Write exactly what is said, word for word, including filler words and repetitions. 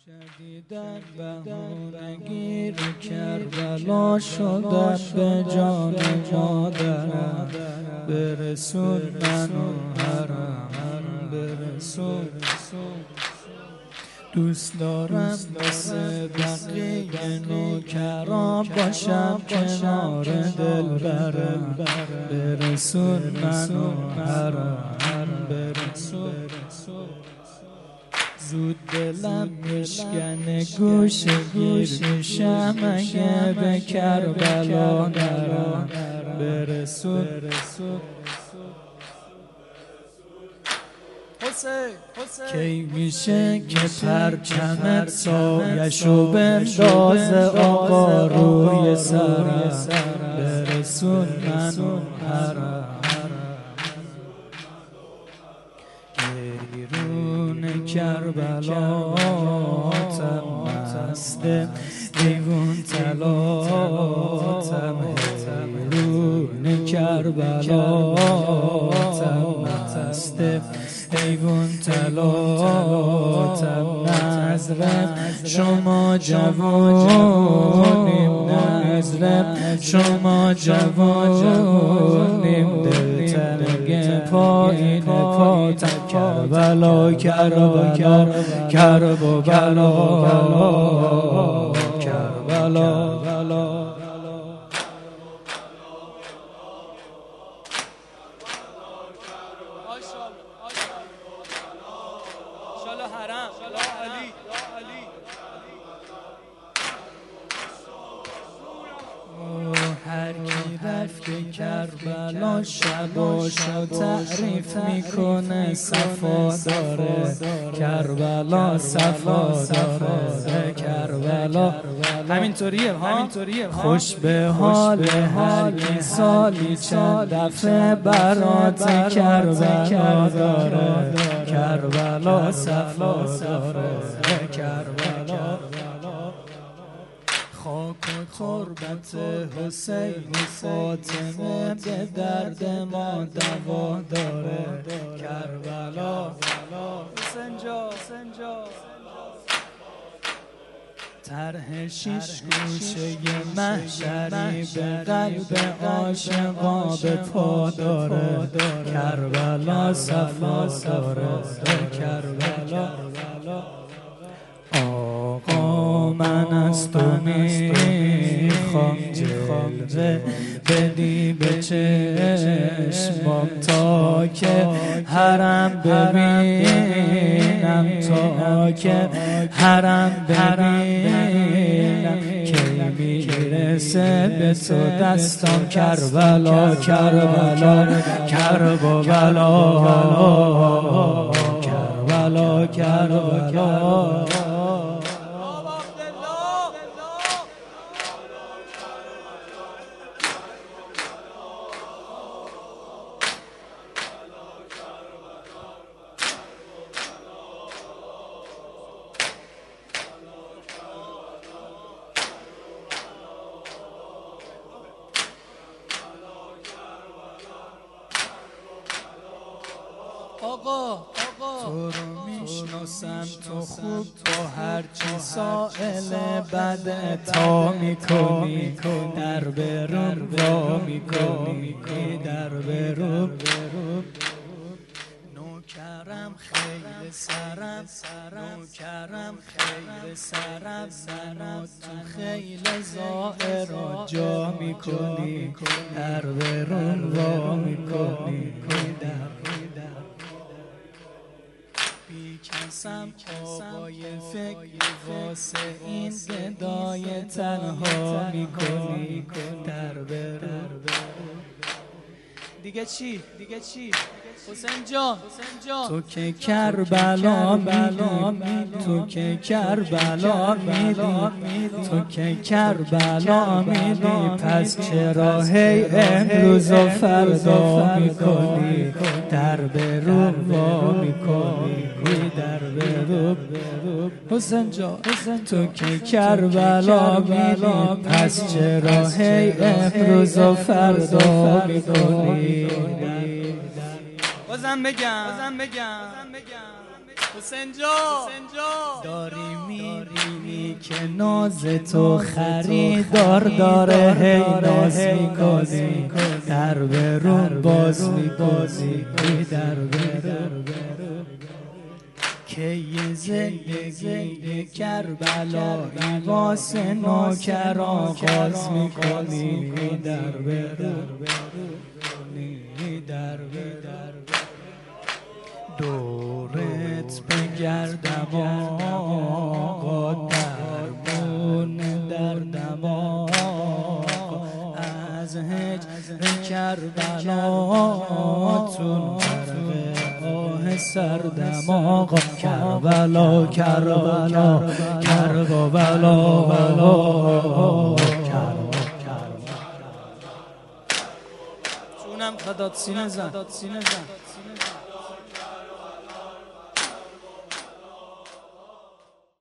شدیدن بهونگیر کربلا شدن به جان مادرم، برسون منو حرم برسون. دوست دارم مثل بقیه نوکران باشم کنار دلبرم، برسون منو حرم برسون. زود دلم میشکنه گوش گیر میشم اگه به کربلا نرم، برسون. کی میشه که پرچمت سایشو بندازه آقا روی سرم، برسون منو حرم. بیرون کربلا تمسته دیوون تلاتم، بیرون کربلا تمسته دیوون تلاتم. نظرم شما جوانیم، نظرم شما جوانیم، دلتنگ پایین پاتم. کربلا کربلا کرب و بلا کربلا. هر کی رفت که کربلا شباشو تعریف میکنه صفا داره، کربلا صفا داره کربلا. همینطوریه همینطوریه خوش به حال هر کی سالی چند دفعه برات کربلا داره، کربلا صفا داره کربلا. خاک و تربت حسین فاطمه به درد ما دوا داره، کربلا حسین جا. طرح شیش گوشه محشری به قلب عاشقا به پا داره، کربلا صفا داره کربلا. آقا من از تو میخوام جلوه بدی به چشمام تا که حرم ببینم، تا که حرم ببینم. کی میرسه به تو دستم کربلا کربلا کرب و بلا کربلا کربلا. آقا تو رو میشناسم، تو خوب با هر چی سائل بد تا میکنی، در بروم وا میکنی در بروم. نوکرم خیلی سرم نوکرم خیلی سرم، منو تو خیلی زائر جا میکنی، در بروم وا میکنی در بیکسم آقای فکر واسه این گدای تنها میکنی، در برو دیگه چی دیگه چی حسین جان. تو که کربلا میدی، تو که کربلا میدی، تو که کربلا میدی، پس چرا هی امروز و فردا میکنی، در برو وا میکنی در برو. حسین جان تو که کربلا میدی، پس چرا هی امروز و فردا میکنی. بازم بگم حسین جان داری میبینی که ناز تو خریدار داره، هی ناز میکنی در برون باز میکنی در برون که یه زندگی کربلایی واسه نوکر آغاز میکنی در برون در برون دورت بگردم آقا درمون دردم آقا از هجر کربلاتون غرق آه سردم آقا کربلا کربلا کربلا جونم خدات سینه زن